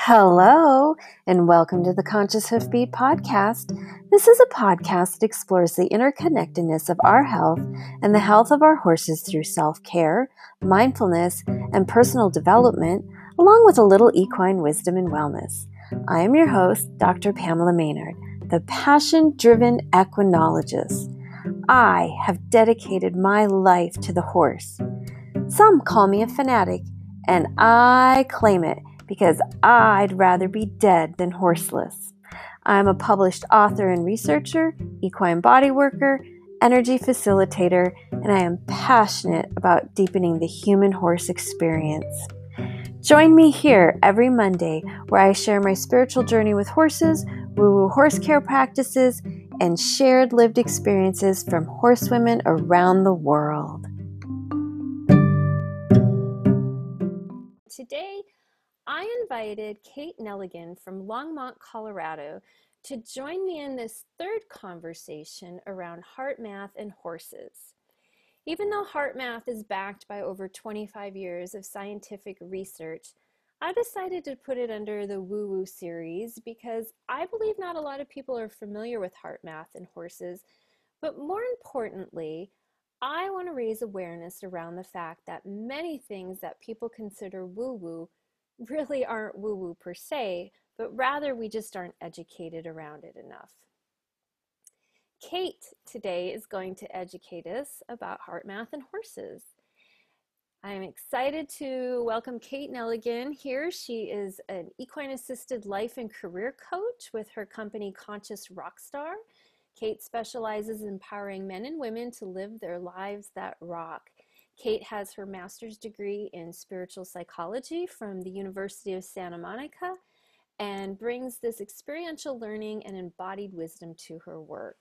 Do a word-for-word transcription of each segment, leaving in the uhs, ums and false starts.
Hello, and welcome to the Conscious Hoofbeat podcast. This is a podcast that explores the interconnectedness of our health and the health of our horses through self-care, mindfulness, and personal development, along with a little equine wisdom and wellness. I am your host, Doctor Pamela Maynard, the passion-driven equinologist. I have dedicated my life to the horse. Some call me a fanatic, and I claim it because I'd rather be dead than horseless. I'm a published author and researcher, equine body worker, energy facilitator, and I am passionate about deepening the human-horse experience. Join me here every Monday where I share my spiritual journey with horses, woo-woo horse care practices, and shared lived experiences from horsewomen around the world. Today, I invited Kate Nelligan from Longmont, Colorado, to join me in this third conversation around HeartMath and horses. Even though HeartMath is backed by over twenty-five years of scientific research, I decided to put it under the woo-woo series because I believe not a lot of people are familiar with HeartMath and horses, but more importantly, I want to raise awareness around the fact that many things that people consider woo-woo really aren't woo-woo per se, but rather we just aren't educated around it enough. Kate today is going to educate us about HeartMath and horses. I'm excited to welcome Kate Nelligan here. She is an equine-assisted life and career coach with her company Conscious Rockstar. Kate specializes in empowering men and women to live their lives that rock. Kate has her master's degree in spiritual psychology from the University of Santa Monica and brings this experiential learning and embodied wisdom to her work.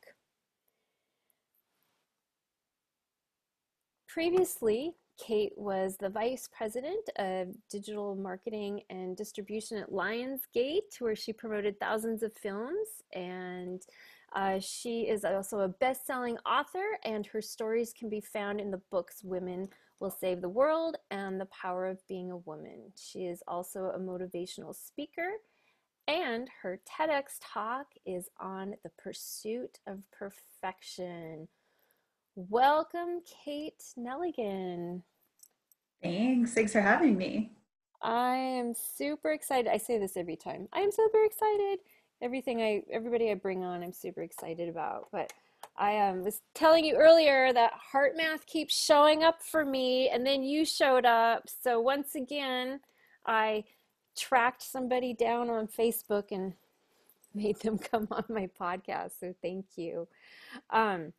Previously, Kate was the vice president of digital marketing and distribution at Lionsgate, where she promoted thousands of films, and uh, she is also a best-selling author, and her stories can be found in the books Women Will Save the World and The Power of Being a Woman. She is also a motivational speaker, and her TEDx talk is on the pursuit of perfection. Welcome, Kate Nelligan. Thanks. Thanks for having me. I am super excited. I say this every time. I am super excited. Everything I, everybody I bring on, I'm super excited about. But I um, was telling you earlier that HeartMath keeps showing up for me, and then you showed up. So once again, I tracked somebody down on Facebook and made them come on my podcast. So thank you. Um,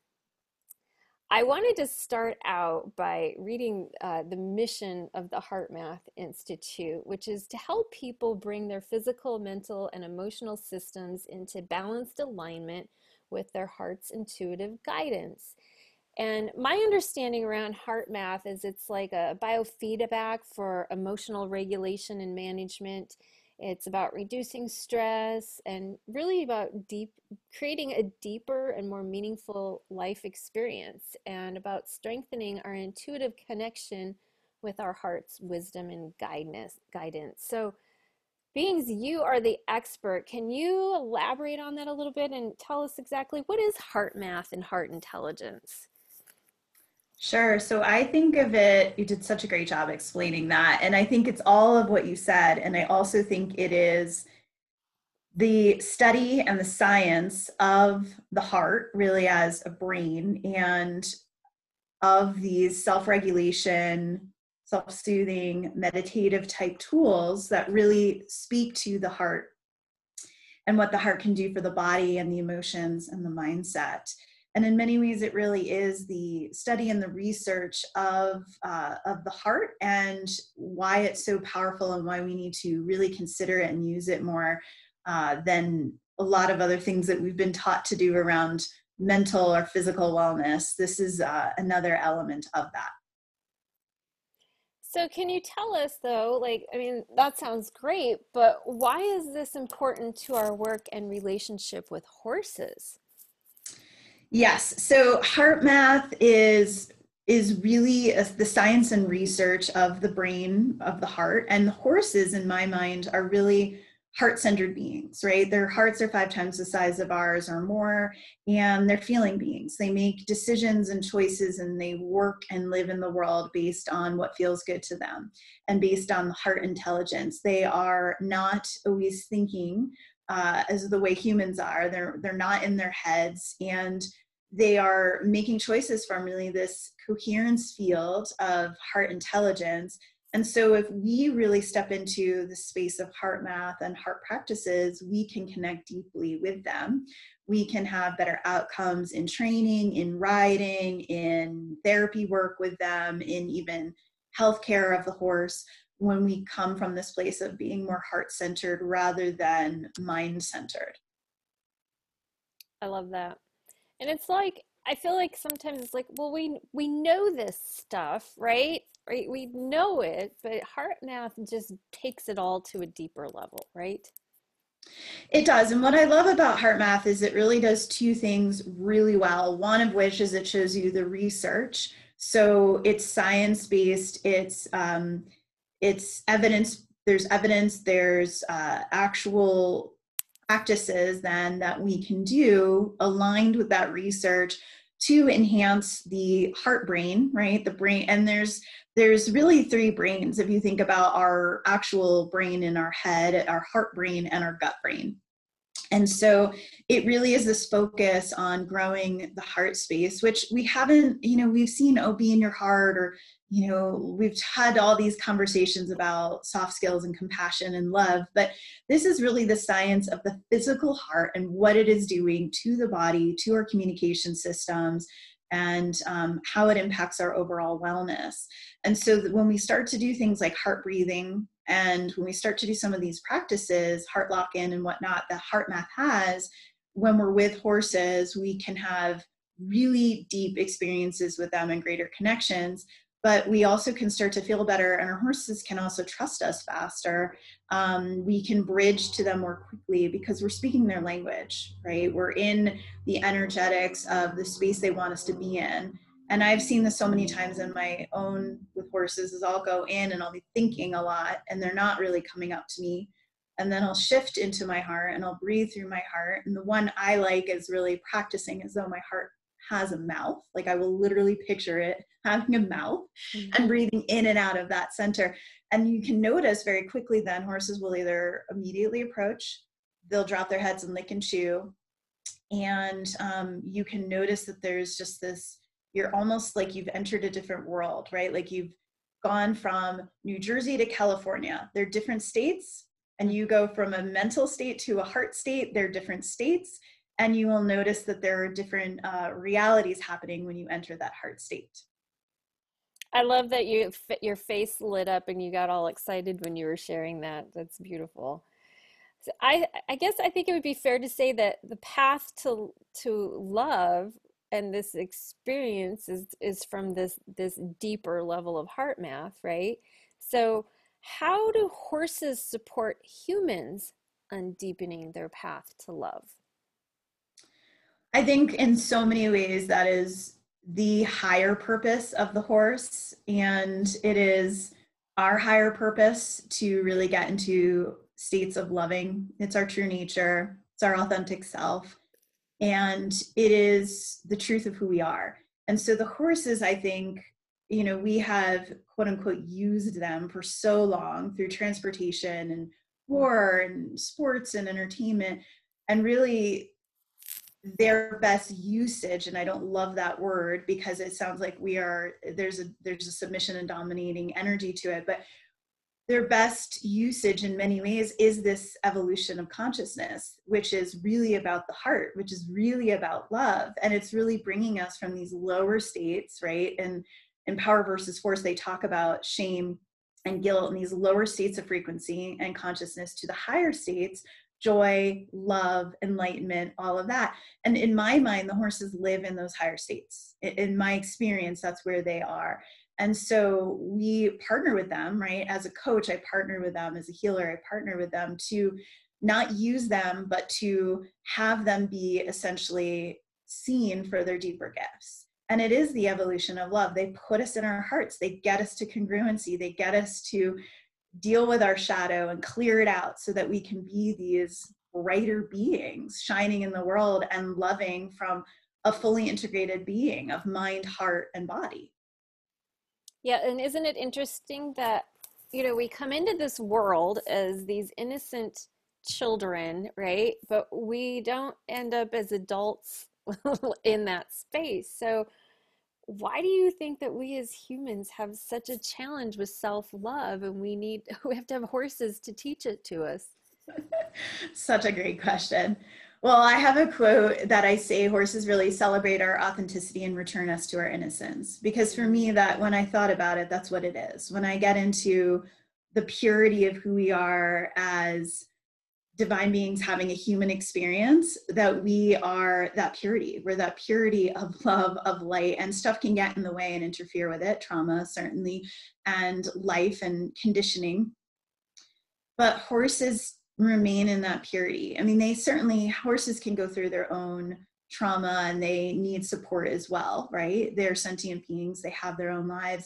I wanted to start out by reading uh, the mission of the HeartMath Institute, which is to help people bring their physical, mental, and emotional systems into balanced alignment with their heart's intuitive guidance. And my understanding around HeartMath is it's like a biofeedback for emotional regulation and management. It's about reducing stress and really about deep, creating a deeper and more meaningful life experience, and about strengthening our intuitive connection with our heart's wisdom and guidance. guidance. So, beings, you are the expert. Can you elaborate on that a little bit and tell us exactly what is HeartMath and heart intelligence? Sure. So I think of it, you did such a great job explaining that. And I think it's all of what you said. And I also think it is the study and the science of the heart, really as a brain, and of these self-regulation, self-soothing, meditative type tools that really speak to the heart and what the heart can do for the body and the emotions and the mindset. And in many ways, it really is the study and the research of, uh, of the heart and why it's so powerful and why we need to really consider it and use it more uh, than a lot of other things that we've been taught to do around mental or physical wellness. This is uh, another element of that. So can you tell us though, like, I mean, that sounds great, but why is this important to our work and relationship with horses? Yes. So HeartMath is is really a, the science and research of the brain of the heart, and the horses, in my mind, are really heart-centered beings, right? Their hearts are five times the size of ours or more, and they're feeling beings. They make decisions and choices, and they work and live in the world based on what feels good to them and based on the heart intelligence. They are not always thinking uh, as the way humans are. They're, they're not in their heads, and they are making choices from really this coherence field of heart intelligence. And so if we really step into the space of HeartMath and heart practices, we can connect deeply with them. We can have better outcomes in training, in riding, in therapy work with them, in even healthcare of the horse, when we come from this place of being more heart-centered rather than mind-centered. I love that. And it's like, I feel like sometimes it's like, well, we we know this stuff, right? Right? We know it, but HeartMath just takes it all to a deeper level, right? It does. And what I love about HeartMath is it really does two things really well. One of which is it shows you the research. So it's science-based, it's um, it's evidence, there's evidence, there's uh, actual practices then that we can do aligned with that research to enhance the heart brain, right? The brain, and there's there's really three brains if you think about our actual brain in our head, our heart brain and our gut brain. And so it really is this focus on growing the heart space, which we haven't, you know, we've seen, oh, be in your heart, or, you know, we've had all these conversations about soft skills and compassion and love, but this is really the science of the physical heart and what it is doing to the body, to our communication systems, and um, how it impacts our overall wellness. And so that when we start to do things like heart breathing, and when we start to do some of these practices, heart lock-in and whatnot, that HeartMath has, when we're with horses, we can have really deep experiences with them and greater connections, but we also can start to feel better, and our horses can also trust us faster. Um, we can bridge to them more quickly because we're speaking their language, right? We're in the energetics of the space they want us to be in. And I've seen this so many times in my own with horses, is I'll go in and I'll be thinking a lot and they're not really coming up to me. And then I'll shift into my heart and I'll breathe through my heart. And the one I like is really practicing as though my heart has a mouth. Like I will literally picture it having a mouth Mm-hmm. and breathing in and out of that center. And you can notice very quickly then horses will either immediately approach, they'll drop their heads and lick and chew. And um, you can notice that there's just this, you're almost like you've entered a different world, right? Like you've gone from New Jersey to California. They're different states, and you go from a mental state to a heart state. They're different states, and you will notice that there are different uh, realities happening when you enter that heart state. I love that you your face lit up and you got all excited when you were sharing that. That's beautiful. So I I guess I think it would be fair to say that the path to to love and this experience is is from this this deeper level of HeartMath, right? So how do horses support humans on deepening their path to love? I think in so many ways that is the higher purpose of the horse, and it is our higher purpose to really get into states of loving. It's our true nature, it's our authentic self, and it is the truth of who we are. And so the horses, I think, you know, we have quote unquote used them for so long through transportation and war and sports and entertainment, and really their best usage, and I don't love that word because it sounds like we are, there's a there's a submission and dominating energy to it, but their best usage in many ways is this evolution of consciousness, which is really about the heart, which is really about love. And it's really bringing us from these lower states, right? And in Power versus Force, they talk about shame and guilt and these lower states of frequency and consciousness to the higher states, joy, love, enlightenment, all of that. And in my mind, the horses live in those higher states. In my experience, that's where they are. And so we partner with them, right? As a coach, I partner with them. As a healer, I partner with them to not use them, but to have them be essentially seen for their deeper gifts. And it is the evolution of love. They put us in our hearts. They get us to congruency. They get us to deal with our shadow and clear it out so that we can be these brighter beings shining in the world and loving from a fully integrated being of mind, heart, and body. Yeah, and isn't it interesting that, you know, we come into this world as these innocent children, right? But we don't end up as adults in that space. So, why do you think that we as humans have such a challenge with self-love and we need we have to have horses to teach it to us? Such a great question. Well, I have a quote that I say horses really celebrate our authenticity and return us to our innocence. Because for me, that when I thought about it, that's what it is. When I get into the purity of who we are as divine beings having a human experience, that we are that purity. We're that purity of love, of light, and stuff can get in the way and interfere with it, trauma certainly, and life and conditioning. But horses remain in that purity. I mean, they certainly, horses can go through their own trauma and they need support as well, right? They're sentient beings, they have their own lives.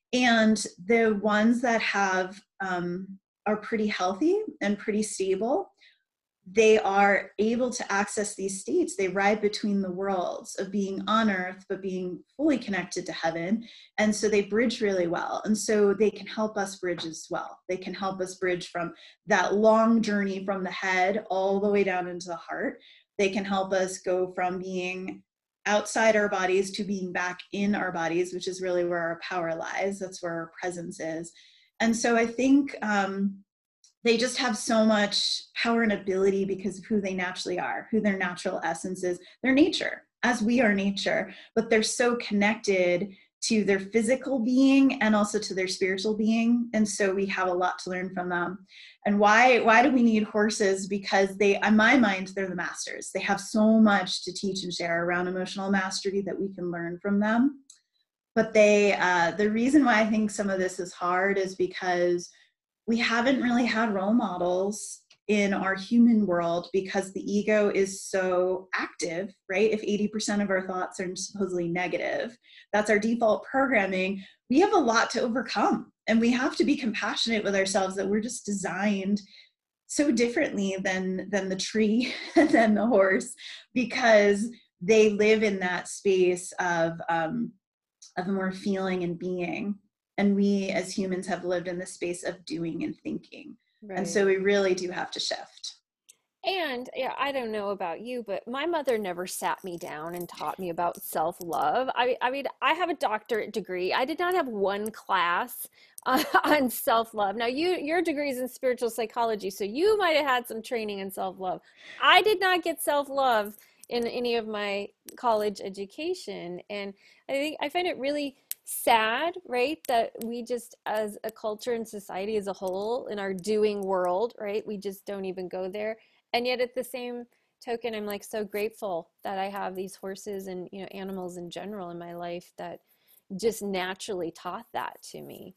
And the ones that have, um, are pretty healthy and pretty stable, they are able to access these states. They ride between the worlds of being on earth, but being fully connected to heaven. And so they bridge really well. And so they can help us bridge as well. They can help us bridge from that long journey from the head all the way down into the heart. They can help us go from being outside our bodies to being back in our bodies, which is really where our power lies. That's where our presence is. And so I think, um, they just have so much power and ability because of who they naturally are, who their natural essence is, their nature, as we are nature, but they're so connected to their physical being and also to their spiritual being. And so we have a lot to learn from them. And why, why do we need horses? Because they, in my mind, they're the masters. They have so much to teach and share around emotional mastery that we can learn from them. But they, uh, the reason why I think some of this is hard is because we haven't really had role models in our human world because the ego is so active, right? If eighty percent of our thoughts are supposedly negative, that's our default programming. We have a lot to overcome, and we have to be compassionate with ourselves that we're just designed so differently than, than the tree and than the horse, because they live in that space of, um, of more feeling and being. And we as humans have lived in the space of doing and thinking. And Right. so we really do have to shift. And yeah, I don't know about you, but my mother never sat me down and taught me about self-love. I, I mean, I have a doctorate degree. I did not have one class uh, on self-love. Now, you your degree is in spiritual psychology, so you might have had some training in self-love. I did not get self-love in any of my college education, and I think I find it really sad, right, that we just as a culture and society as a whole in our doing world, right, we just don't even go there. And yet at the same token, I'm like so grateful that I have these horses and, you know, animals in general in my life that just naturally taught that to me.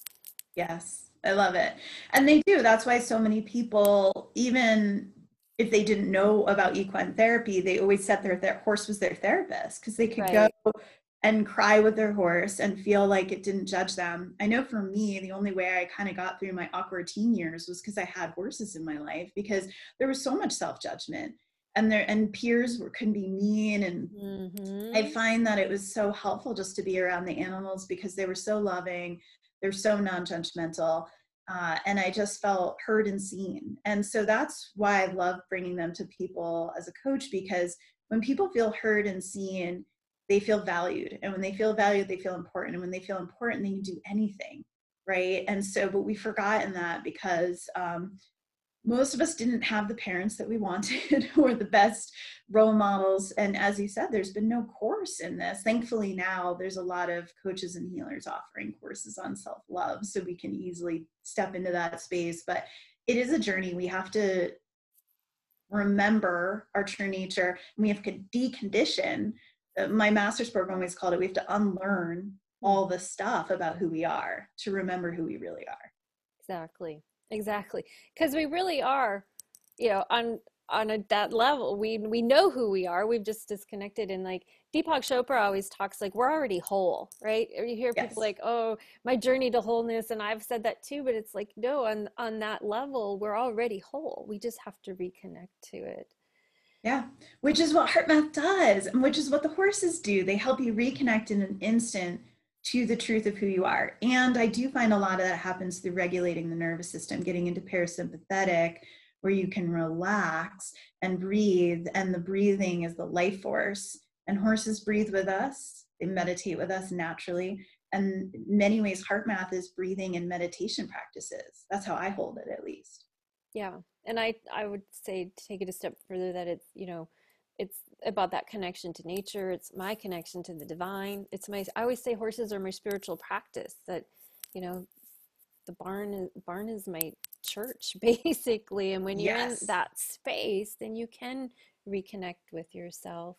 Yes, I love it. And they do. That's why so many people, even if they didn't know about equine therapy, they always said their, their horse was their therapist because they could go Right. and cry with their horse and feel like it didn't judge them. I know for me, the only way I kind of got through my awkward teen years was because I had horses in my life, because there was so much self-judgment and there and peers were can be mean. And I Mm-hmm. find that it was so helpful just to be around the animals because they were so loving, they're so non-judgmental, uh, and I just felt heard and seen. And so that's why I love bringing them to people as a coach, because when people feel heard and seen, they feel valued. And when they feel valued, they feel important. And when they feel important, they can do anything, right? And so, but we've forgotten that because um, most of us didn't have the parents that we wanted or the best role models. And as you said, there's been no course in this. Thankfully, now there's a lot of coaches and healers offering courses on self-love, so we can easily step into that space. But it is a journey. We have to remember our true nature, and we have to decondition. Uh, My master's program always called it, we have to unlearn all the stuff about who we are to remember who we really are. Exactly. Exactly. Because we really are, you know, on on a that level. We we know who we are. We've just disconnected. And like Deepak Chopra always talks, like we're already whole, right? Or you hear people Yes. like, oh, my journey to wholeness, and I've said that too, but it's like, no, on on that level, we're already whole. We just have to reconnect to it. Yeah, which is what heart math does, and which is what the horses do. They help you reconnect in an instant to the truth of who you are. And I do find a lot of that happens through regulating the nervous system, getting into parasympathetic, where you can relax and breathe. And the breathing is the life force. And horses breathe with us, they meditate with us naturally. And in many ways, heart math is breathing and meditation practices. That's how I hold it, at least. Yeah. And I I would say take it a step further that it's, you know, it's about that connection to nature. It's my connection to the divine. It's my I always say horses are my spiritual practice, that, you know, the barn is barn is my church basically. And when you're in Yes. that space, then you can reconnect with yourself.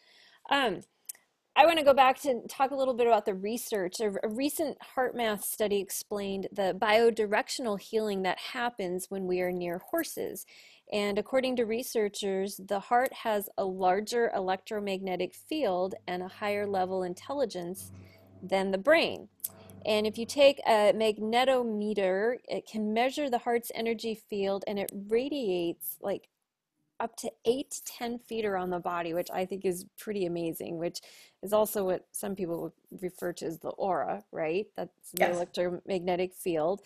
Um, I want to go back to talk a little bit about the research. A, a recent HeartMath study explained the biodirectional healing that happens when we are near horses. And according to researchers, the heart has a larger electromagnetic field and a higher level intelligence than the brain. And if you take a magnetometer, it can measure the heart's energy field, and it radiates like up to eight to ten feet around the body, which I think is pretty amazing, which is also what some people would refer to as the aura, right? That's the Yes. electromagnetic field.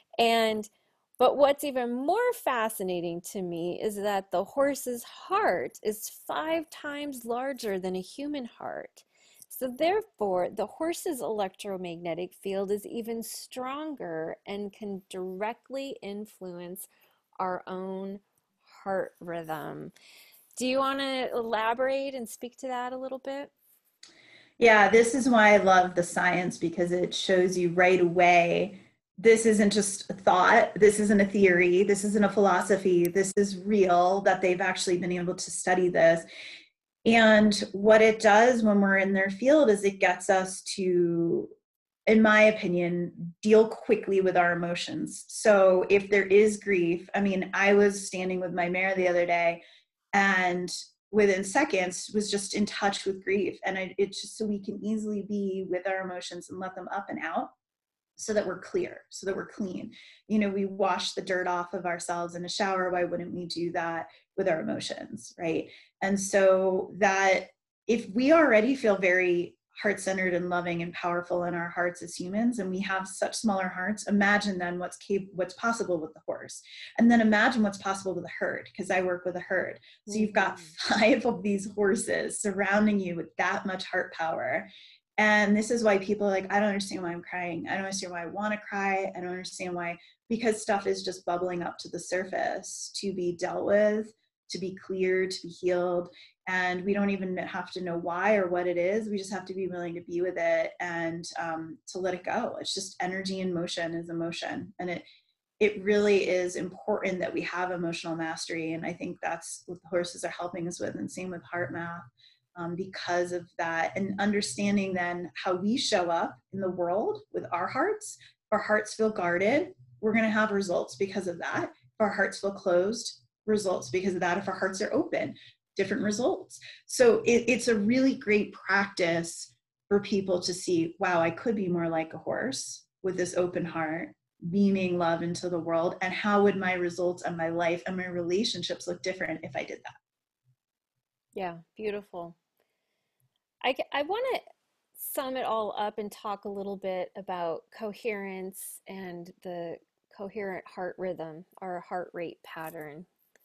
And but what's even more fascinating to me is that the horse's heart is five times larger than a human heart. So therefore, the horse's electromagnetic field is even stronger and can directly influence our own heart rhythm. Do you want to elaborate and speak to that a little bit? Yeah, this is why I love the science, because it shows you right away this isn't just a thought, this isn't a theory, this isn't a philosophy, this is real, that they've actually been able to study this. And what it does when we're in their field is it gets us to, in my opinion, deal quickly with our emotions. So if there is grief, I mean, I was standing with my mare the other day, and within seconds was just in touch with grief. And I, it's just so we can easily be with our emotions and let them up and out, so that we're clear, so that we're clean. You know, we wash the dirt off of ourselves in a shower. Why wouldn't we do that with our emotions, right? And so that if we already feel very heart-centered and loving and powerful in our hearts as humans, and we have such smaller hearts, imagine then what's cap- what's possible with the horse. And then imagine what's possible with a herd, because I work with a herd. So you've got Mm-hmm. five of these horses surrounding you with that much heart power. And this is why people are like, I don't understand why I'm crying. I don't understand why I want to cry. I don't understand why, because stuff is just bubbling up to the surface to be dealt with, to be cleared, to be healed. And we don't even have to know why or what it is. We just have to be willing to be with it, and um, to let it go. It's just energy in motion is emotion. And it, it really is important that we have emotional mastery. And I think that's what the horses are helping us with, and same with heart math. Um, because of that, and understanding then how we show up in the world with our hearts. If our hearts feel guarded, we're going to have results because of that. If our hearts feel closed, results because of that. If our hearts are open, different results. So it, it's a really great practice for people to see, wow, I could be more like a horse with this open heart, beaming love into the world. And how would my results and my life and my relationships look different if I did that? Yeah, beautiful. I, I want to sum it all up and talk a little bit about coherence and the coherent heart rhythm, or heart rate pattern.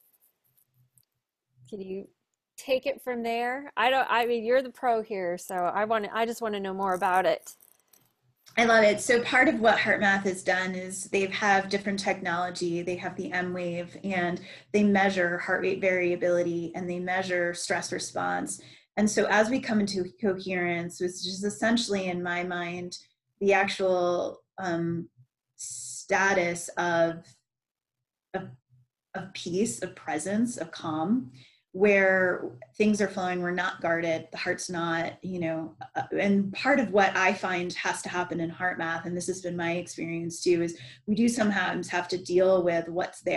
Can you take it from there? I don't, I mean, you're the pro here, so I want to, I just want to know more about it. I love it. So part of what HeartMath has done is they have different technology. They have the M Wave, and they measure heart rate variability, and they measure stress response. And so as we come into coherence, which is essentially, in my mind, the actual um, status of, of, of peace, of presence, of calm, where things are flowing, we're not guarded, the heart's not, you know, uh, and part of what I find has to happen in heart math, and this has been my experience too, is we do sometimes have to deal with what's there,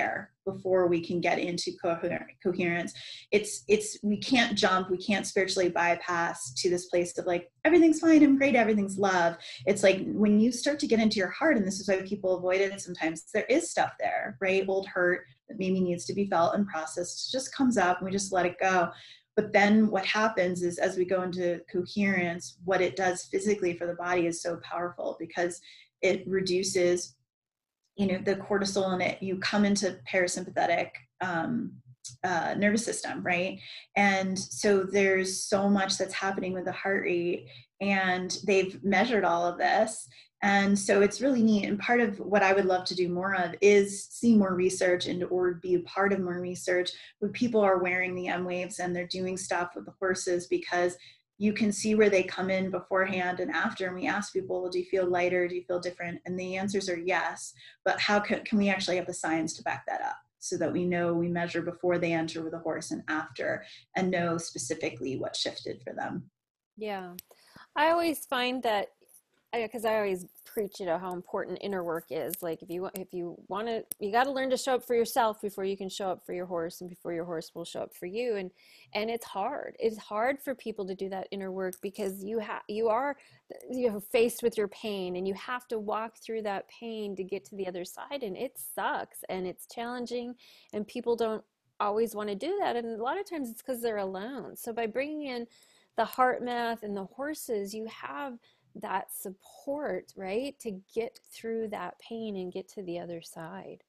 before we can get into coher- coherence. It's, it's, we can't jump, we can't spiritually bypass to this place of like, everything's fine, I'm great, everything's love. It's like when you start to get into your heart, and this is why people avoid it sometimes, there is stuff there, right? Old hurt that maybe needs to be felt and processed, just comes up and we just let it go. But then what happens is as we go into coherence, what it does physically for the body is so powerful because it reduces, you know, the cortisol in it. You come into parasympathetic um, uh, nervous system, right? And so there's so much that's happening with the heart rate, and they've measured all of this. And so it's really neat. And part of what I would love to do more of is see more research and or be a part of more research where people are wearing the M waves and they're doing stuff with the horses, because you can see where they come in beforehand and after. And we ask people, well, do you feel lighter? Do you feel different? And the answers are yes. But how can, can we actually have the science to back that up so that we know, we measure before they enter with a horse and after, and know specifically what shifted for them? Yeah. I always find that, because I, I always preach, you know, how important inner work is. Like if you wa- if you want to, you got to learn to show up for yourself before you can show up for your horse, and before your horse will show up for you. And and it's hard. It's hard for people to do that inner work because you have you are you know faced with your pain, and you have to walk through that pain to get to the other side, and it sucks and it's challenging, and people don't always want to do that, and a lot of times it's because they're alone. So by bringing in the heart math and the horses, you have that support, right? To get through that pain and get to the other side.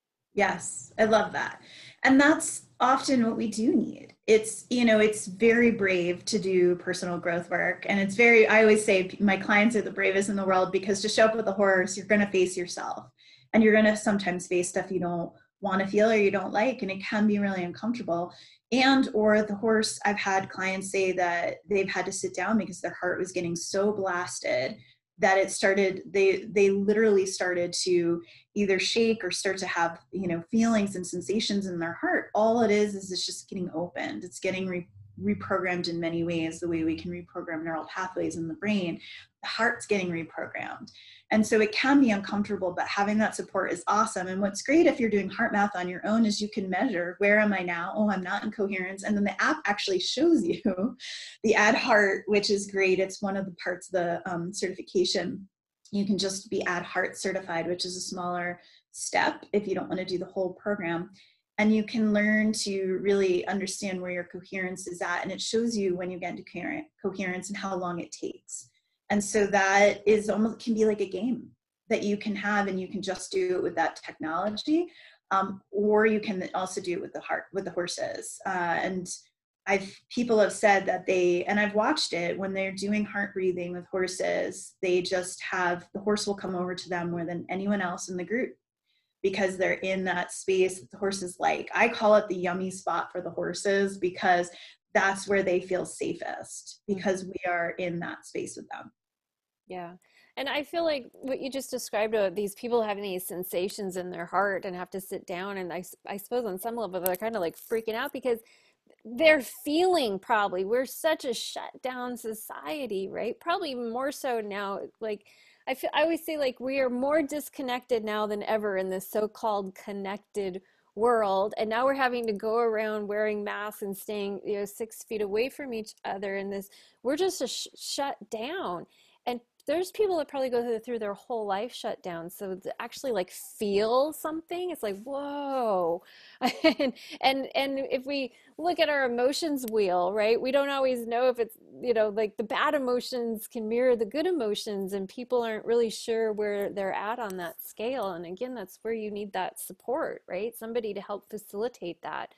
Yes, I love that. And that's often what we do need. It's, you know, it's very brave to do personal growth work. And it's very, I always say my clients are the bravest in the world, because to show up with a horse, you're going to face yourself, and you're going to sometimes face stuff you don't want to feel or you don't like. And it can be really uncomfortable. And, or the horse, I've had clients say that they've had to sit down because their heart was getting so blasted that it started, they, they literally started to either shake or start to have, you know, feelings and sensations in their heart. All it is, is it's just getting opened. It's getting re- reprogrammed in many ways, the way we can reprogram neural pathways in the brain. The heart's getting reprogrammed. And so it can be uncomfortable, but having that support is awesome. And what's great if you're doing heart math on your own is you can measure, where am I now? Oh, I'm not in coherence. And then the app actually shows you the Add Heart, which is great. It's one of the parts of the um, certification. You can just be Add Heart certified, which is a smaller step if you don't want to do the whole program. And you can learn to really understand where your coherence is at. And it shows you when you get into coherence and how long it takes. And so that is almost, can be like a game that you can have, and you can just do it with that technology. Um, or you can also do it with the heart, with the horses. Uh, and I've, people have said that they, and I've watched it, when they're doing heart breathing with horses, they just have, the horse will come over to them more than anyone else in the group, because they're in that space that the horses like. I call it the yummy spot for the horses, because that's where they feel safest, because we are in that space with them. Yeah. And I feel like what you just described, uh, these people having these sensations in their heart and have to sit down. And I, s- I suppose on some level, they're kind of like freaking out because they're feeling, probably, we're such a shut down society, right? Probably even more so now. Like, I feel, I always say, like, we are more disconnected now than ever in this so-called connected world. And now we're having to go around wearing masks and staying, you know, six feet away from each other in this, we're just a sh- shut down. And there's people that probably go through, through their whole life shut down. So to actually like feel something, it's like, whoa. and, and, and if we look at our emotions wheel, right, we don't always know if it's, you know, like the bad emotions can mirror the good emotions, and people aren't really sure where they're at on that scale. And again, that's where you need that support, right? Somebody to help facilitate that.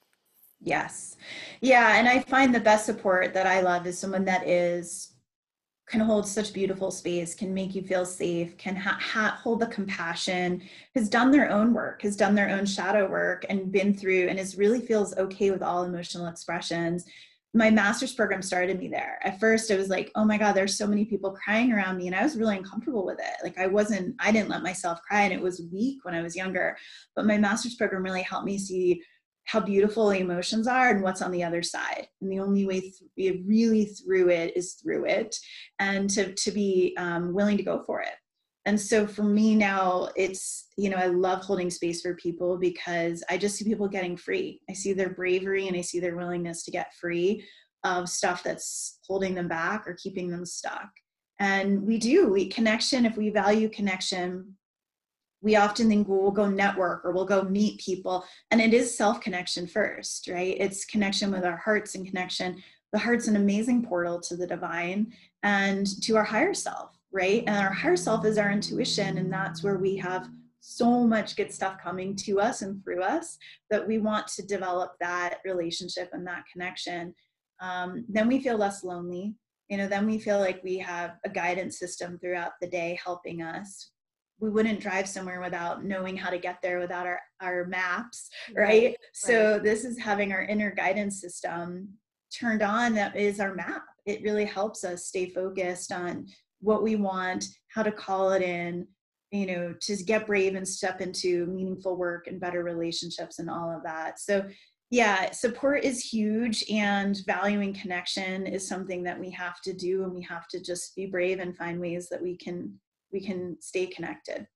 Yes. Yeah. And I find the best support that I love is someone that is, can hold such beautiful space, can make you feel safe, can ha- ha- hold the compassion, has done their own work, has done their own shadow work, and been through, and is really feels okay with all emotional expressions. My master's program started me there. At first, it was like, oh my God, there's so many people crying around me. And I was really uncomfortable with it. Like I wasn't, I didn't let myself cry, and it was weak when I was younger. But my master's program really helped me see how beautiful the emotions are and what's on the other side. And the only way th- really through it is through it, and to, to be um, willing to go for it. And so for me now, it's, you know, I love holding space for people because I just see people getting free. I see their bravery and I see their willingness to get free of stuff that's holding them back or keeping them stuck. And we do, we connection, if we value connection, we often think, well, we'll go network or we'll go meet people. And it is self-connection first, right? It's connection with our hearts and connection. The heart's an amazing portal to the divine and to our higher self, right? And our higher self is our intuition. And that's where we have so much good stuff coming to us and through us that we want to develop that relationship and that connection. Um, then we feel less lonely. You know, then we feel like we have a guidance system throughout the day helping us. We wouldn't drive somewhere without knowing how to get there without our, our maps, right? Right, So right. this is having our inner guidance system turned on. That is our map. It really helps us stay focused on what we want, how to call it in, you know, to get brave and step into meaningful work and better relationships and all of that. So yeah, support is huge, and valuing connection is something that we have to do, and we have to just be brave and find ways that we can we can stay connected.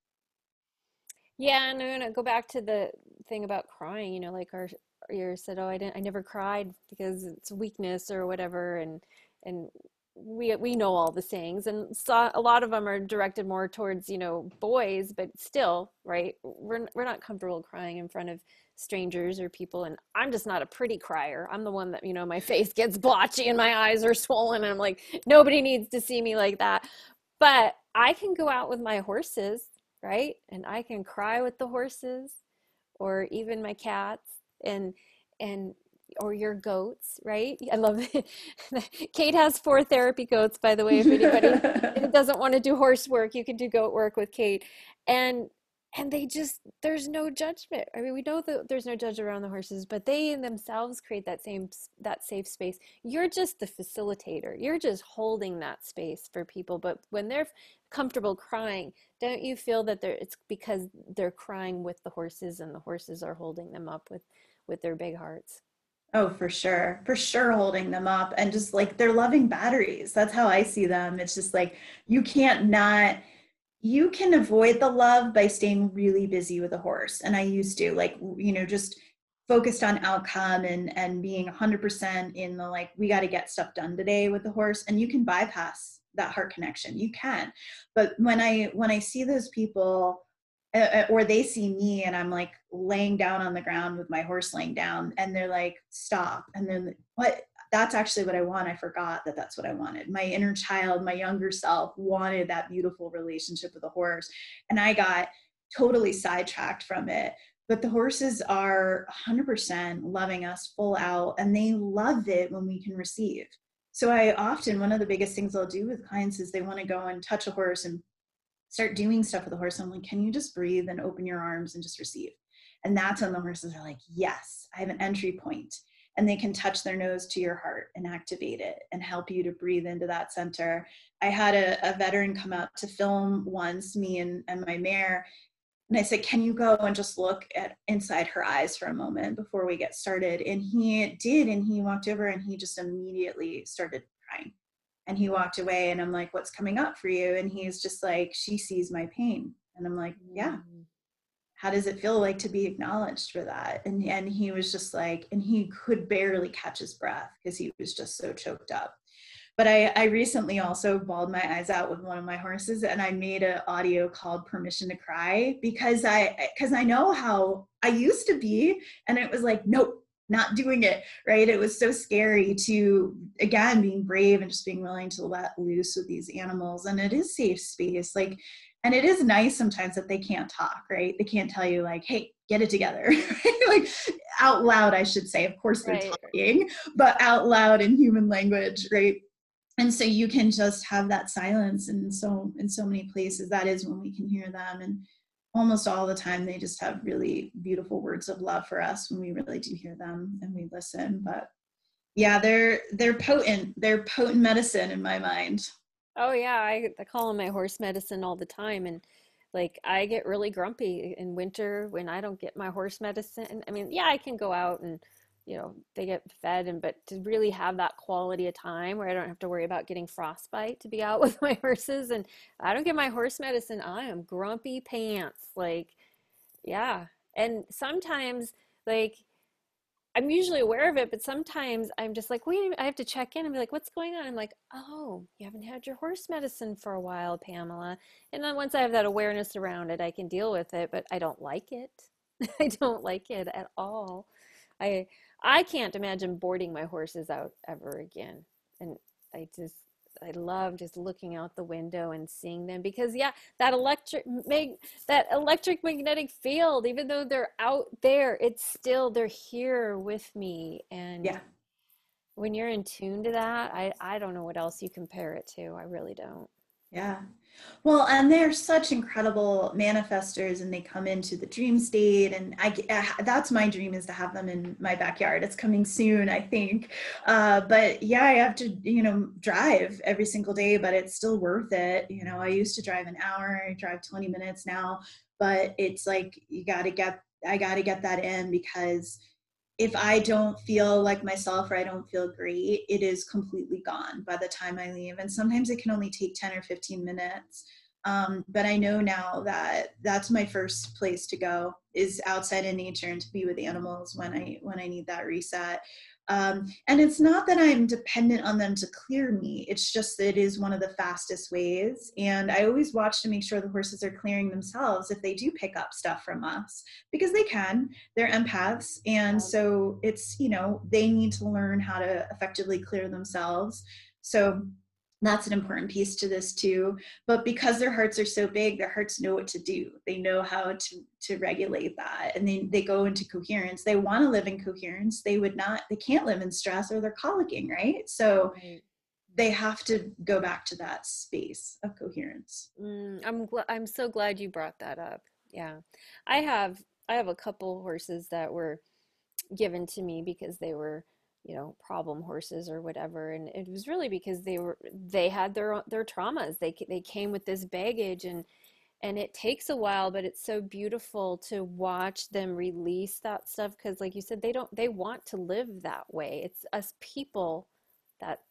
Yeah, and I'm gonna go back to the thing about crying, you know, like our your said, oh, I didn't, I never cried because it's weakness or whatever, and and we we know all the sayings, and so a lot of them are directed more towards, you know, boys, but still, right? We're we're not comfortable crying in front of strangers or people, and I'm just not a pretty crier. I'm the one that, you know, my face gets blotchy and my eyes are swollen, and I'm like, nobody needs to see me like that. But I can go out with my horses, right? And I can cry with the horses or even my cats and and or your goats, right? I love it. Kate has four therapy goats, by the way, if anybody doesn't want to do horse work, you can do goat work with Kate. And and they just, there's no judgment. I mean, we know that there's no judge around the horses, but they in themselves create that same that safe space. You're just the facilitator. You're just holding that space for people. But when they're comfortable crying, don't you feel that they're, it's because they're crying with the horses and the horses are holding them up with with their big hearts? Oh, for sure. For sure, holding them up and just like they're loving batteries. That's how I see them. It's just like you can't not, you can avoid the love by staying really busy with a horse. And I used to, like, you know, just focused on outcome and and being one hundred percent in the like, we got to get stuff done today with the horse. And you can bypass that heart connection. You can. But when I when I see those people, uh, or they see me and I'm like laying down on the ground with my horse laying down and they're like, stop. And then what? That's actually what I want. I forgot that that's what I wanted. My inner child, my younger self wanted that beautiful relationship with a horse. And I got totally sidetracked from it. But the horses are one hundred percent loving us full out, and they love it when we can receive. So I often, one of the biggest things I'll do with clients is they want to go and touch a horse and start doing stuff with the horse. I'm like, can you just breathe and open your arms and just receive? And that's when the horses are like, yes, I have an entry point. And they can touch their nose to your heart and activate it and help you to breathe into that center. I had a, a veteran come out to film once, me and, and my mare. And I said, can you go and just look at inside her eyes for a moment before we get started? And he did. And he walked over and he just immediately started crying. And he walked away and I'm like, what's coming up for you? And he's just like, she sees my pain. And I'm like, yeah. Mm. How does it feel like to be acknowledged for that? And, and he was just like, and he could barely catch his breath because he was just so choked up. But I, I recently also bawled my eyes out with one of my horses, and I made an audio called Permission to Cry because I, because I know how I used to be, and it was like, nope, not doing it, right? It was so scary to, again, being brave and just being willing to let loose with these animals. And it is safe space. Like, and it is nice sometimes that they can't talk, right? They can't tell you like, hey, get it together, right? Like out loud, I should say. Of course they're Right. talking, but out loud in human language, right? And so you can just have that silence. And so in so many places, that is when we can hear them. And almost all the time, they just have really beautiful words of love for us when we really do hear them and we listen. But yeah, they're they're potent. They're potent medicine in my mind. Oh yeah, I, I call them my horse medicine all the time, and like I get really grumpy in winter when I don't get my horse medicine. I mean, yeah, I can go out and you know, they get fed, and but to really have that quality of time where I don't have to worry about getting frostbite to be out with my horses. And I don't get my horse medicine, I am grumpy pants. Like, yeah. And sometimes, like, I'm usually aware of it, but sometimes I'm just like, wait, I have to check in and be like, what's going on? I'm like, oh, you haven't had your horse medicine for a while, Pamela. And then once I have that awareness around it, I can deal with it, but I don't like it. I don't like it at all. I I can't imagine boarding my horses out ever again. And I just I love just looking out the window and seeing them, because yeah, that electric mag, that electric magnetic field, even though they're out there, it's still, they're here with me. And Yeah. when you're in tune to that, I I don't know what else you compare it to. I really don't. Yeah. Well, and they're such incredible manifestors, and they come into the dream state. And I, uh, that's my dream, is to have them in my backyard. It's coming soon, I think. Uh, but yeah, I have to, you know, drive every single day, but it's still worth it. You know, I used to drive an hour, I drive twenty minutes now, but it's like, you got to get, I got to get that in, because if I don't feel like myself, or I don't feel great, it is completely gone by the time I leave. And sometimes it can only take ten or fifteen minutes. Um, but I know now that that's my first place to go, is outside in nature, and to be with animals when I when I need that reset. Um, and it's not that I'm dependent on them to clear me. It's just that it is one of the fastest ways. And I always watch to make sure the horses are clearing themselves if they do pick up stuff from us, because they can. They're empaths. And Um, so it's, you know, they need to learn how to effectively clear themselves. So that's an important piece to this too. But because their hearts are so big, their hearts know what to do. They know how to to regulate that, and they, they go into coherence. They want to live in coherence. They would not, they can't live in stress, or they're colicking, right? So right. they have to go back to that space of coherence. Mm, I'm gl I'm so glad you brought that up. Yeah. I have I have a couple horses that were given to me because they were, you know, problem horses or whatever, and it was really because they were they had their their traumas. They they came with this baggage, and and it takes a while, but it's so beautiful to watch them release that stuff, because like you said, they don't they want to live that way. It's us people that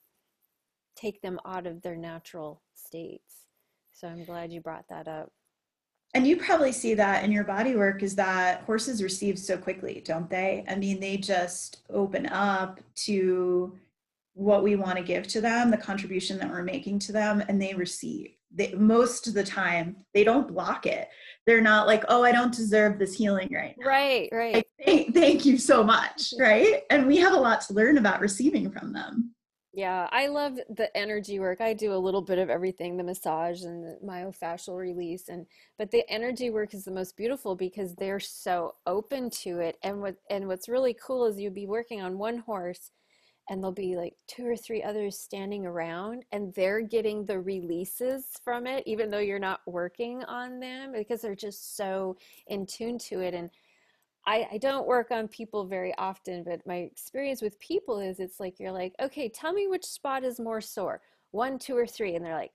take them out of their natural states. So I'm glad you brought that up. And you probably see that in your body work, is that horses receive so quickly, don't they? I mean, they just open up to what we want to give to them, the contribution that we're making to them, and they receive. They, most of the time, they don't block it. They're not like, oh, I don't deserve this healing right now. Right, right. Like, thank, thank you so much, right? And we have a lot to learn about receiving from them. Yeah, I love the energy work. I do a little bit of everything, the massage and the myofascial release, and but the energy work is the most beautiful because they're so open to it. And what and what's really cool is you'd be working on one horse, and there'll be like two or three others standing around, and they're getting the releases from it even though you're not working on them, because they're just so in tune to it. And I, I don't work on people very often, but my experience with people is it's like you're like, okay, tell me which spot is more sore, one, two, or three. And they're like,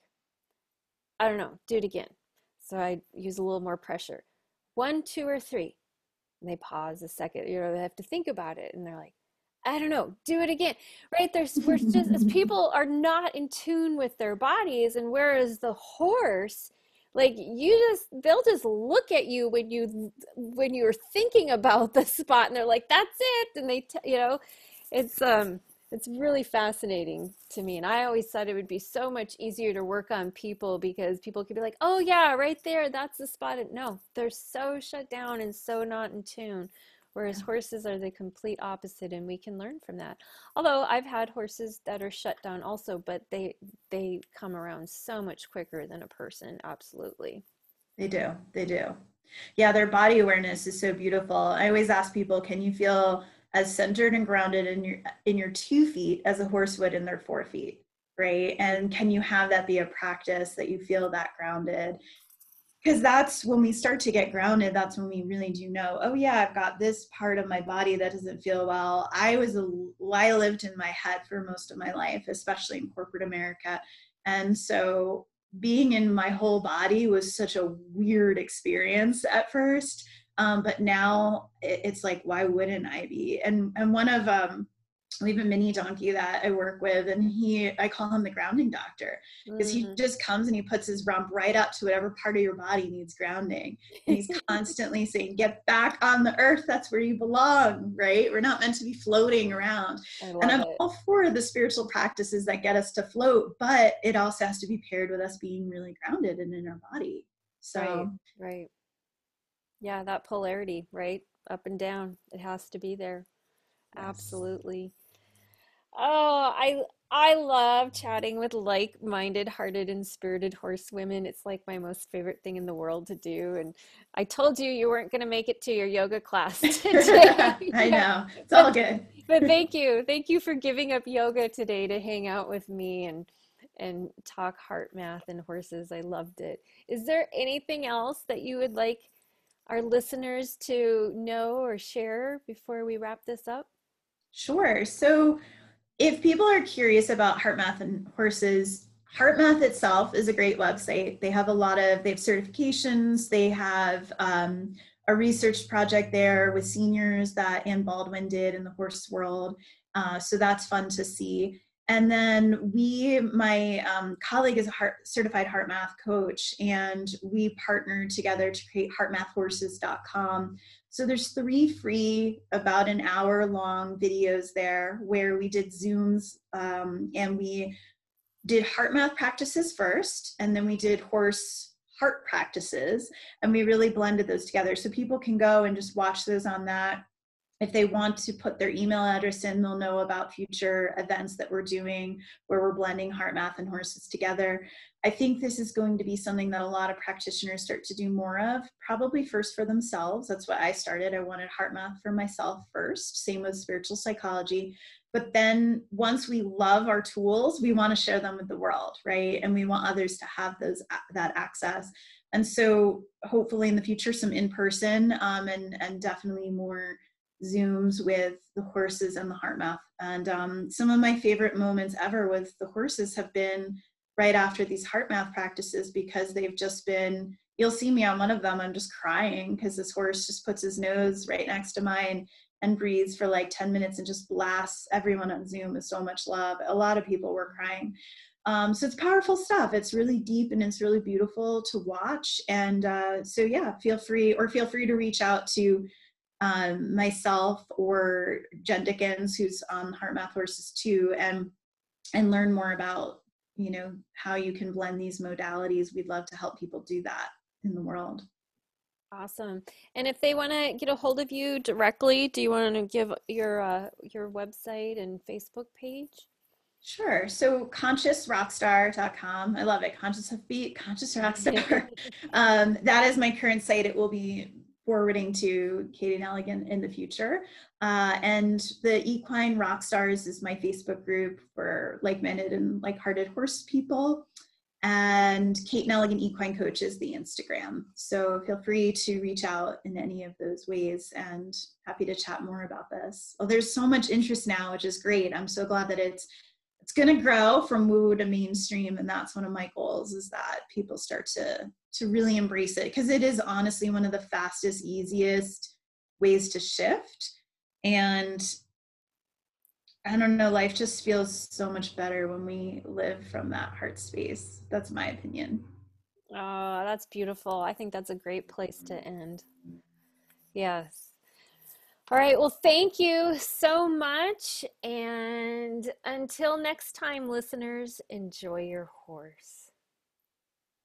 I don't know, do it again. So I use a little more pressure. One, two, or three. And they pause a second, you know, they have to think about it. And they're like, I don't know, do it again. Right? There's, we're just, as people are not in tune with their bodies. And whereas the horse, like you just, they'll just look at you when you, when you're thinking about the spot, and they're like, that's it. And they, t- you know, it's, um, it's really fascinating to me. And I always thought it would be so much easier to work on people because people could be like, oh yeah, right there, that's the spot. And no, they're so shut down and so not in tune. Whereas Yeah, horses are the complete opposite, and we can learn from that. Although I've had horses that are shut down also, but they they come around so much quicker than a person. Absolutely. they do. They do. Yeah, their body awareness is so beautiful. I always ask people, can you feel as centered and grounded in your in your two feet as a horse would in their four feet, right? And can you have that be a practice that you feel that grounded? Because that's when we start to get grounded, that's when we really do know, oh yeah, I've got this part of my body that doesn't feel well. I was a I lived in my head for most of my life, especially in corporate America. And so being in my whole body was such a weird experience at first. Um, but now it, it's like, why wouldn't I be? And and one of um, we have a mini donkey that I work with, and he, I call him the grounding doctor, because he Mm. just comes and he puts his rump right up to whatever part of your body needs grounding. And he's constantly saying, get back on the earth. That's where you belong, right? We're not meant to be floating around. I And love I'm it. all for the spiritual practices that get us to float, but it also has to be paired with us being really grounded and in our body. Right, So, right. Yeah, that polarity, right? Up and down. It has to be there. yes. Absolutely. Oh, I I love chatting with like-minded, hearted, and spirited horsewomen. It's like my most favorite thing in the world to do. And I told you you weren't going to make it to your yoga class today. I Yeah. know. It's all But good. but thank you. Thank you for giving up yoga today to hang out with me and and talk heart math and horses. I loved it. Is there anything else that you would like our listeners to know or share before we wrap this up? Sure. So, if people are curious about HeartMath and horses, HeartMath itself is a great website. They have a lot of, they have certifications. They have um, a research project there with seniors that Ann Baldwin did in the horse world. Uh, so that's fun to see. And then we, my um, colleague is a heart, certified HeartMath coach, and we partnered together to create heart math horses dot com. So there's three free, about an hour long videos there where we did Zooms, um, and we did heart math practices first, and then we did horse heart practices, and we really blended those together. So people can go and just watch those on that. If they want to put their email address in, they'll know about future events that we're doing where we're blending heart math and horses together. I think this is going to be something that a lot of practitioners start to do more of, probably first for themselves. That's what I started. I wanted heart math for myself first, same with spiritual psychology. But then once we love our tools, we want to share them with the world, right? And we want others to have those that access. And so hopefully in the future, some in-person um, and, and definitely more Zooms with the horses and the heart math. And um, some of my favorite moments ever with the horses have been right after these heart math practices, because they've just been, you'll see me on one of them, I'm just crying because this horse just puts his nose right next to mine and breathes for like ten minutes and just blasts everyone on Zoom with so much love. A lot of people were crying. Um, so it's powerful stuff. It's really deep and it's really beautiful to watch. And uh, so yeah, feel free, or feel free to reach out to um, myself or Jen Dickens, who's on Heart Math Horses too, and and learn more about, you know, how you can blend these modalities. We'd love to help people do that in the world. Awesome. And if they want to get a hold of you directly, do you want to give your uh, your website and Facebook page? Sure. So conscious rockstar dot com. I love it. Conscious of Beat, Conscious Rockstar. um, that is my current site. It will be forwarding to Katie Nelligan in the future. Uh, and the Equine Rockstars is my Facebook group for like-minded and like-hearted horse people. And Kate Nelligan Equine Coach is the Instagram. So feel free to reach out in any of those ways, and happy to chat more about this. Well, there's so much interest now, which is great. I'm so glad that it's it's going to grow from woo to mainstream, and that's one of my goals, is that people start to to really embrace it, because it is honestly one of the fastest, easiest ways to shift. And I don't know, life just feels so much better when we live from that heart space. That's my opinion. Oh, that's beautiful. I think that's a great place to end. Yes. All right. Well, thank you so much. And until next time, listeners, enjoy your horse.